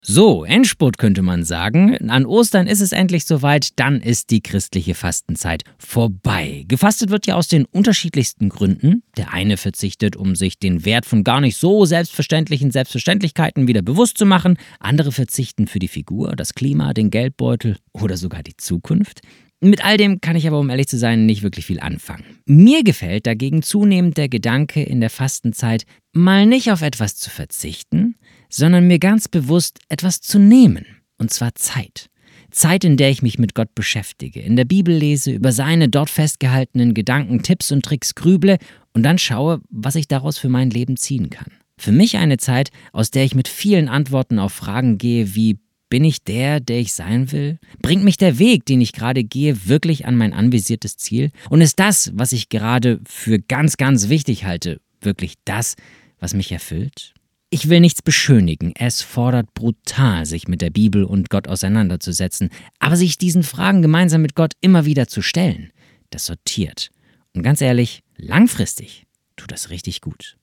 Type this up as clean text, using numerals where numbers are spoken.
So, Endspurt könnte man sagen. An Ostern ist es endlich soweit, dann ist die christliche Fastenzeit vorbei. Gefastet wird ja aus den unterschiedlichsten Gründen. Der eine verzichtet, um sich den Wert von gar nicht so selbstverständlichen Selbstverständlichkeiten wieder bewusst zu machen. Andere verzichten für die Figur, das Klima, den Geldbeutel oder sogar die Zukunft. Mit all dem kann ich aber, um ehrlich zu sein, nicht wirklich viel anfangen. Mir gefällt dagegen zunehmend der Gedanke in der Fastenzeit, mal nicht auf etwas zu verzichten, sondern mir ganz bewusst etwas zu nehmen. Und zwar Zeit. Zeit, in der ich mich mit Gott beschäftige, in der Bibel lese, über seine dort festgehaltenen Gedanken, Tipps und Tricks grüble und dann schaue, was ich daraus für mein Leben ziehen kann. Für mich eine Zeit, aus der ich mit vielen Antworten auf Fragen gehe wie: Bin ich der ich sein will? Bringt mich der Weg, den ich gerade gehe, wirklich an mein anvisiertes Ziel? Und ist das, was ich gerade für ganz, ganz wichtig halte, wirklich das, was mich erfüllt? Ich will nichts beschönigen. Es fordert brutal, sich mit der Bibel und Gott auseinanderzusetzen. Aber sich diesen Fragen gemeinsam mit Gott immer wieder zu stellen, das sortiert. Und ganz ehrlich, langfristig tut das richtig gut.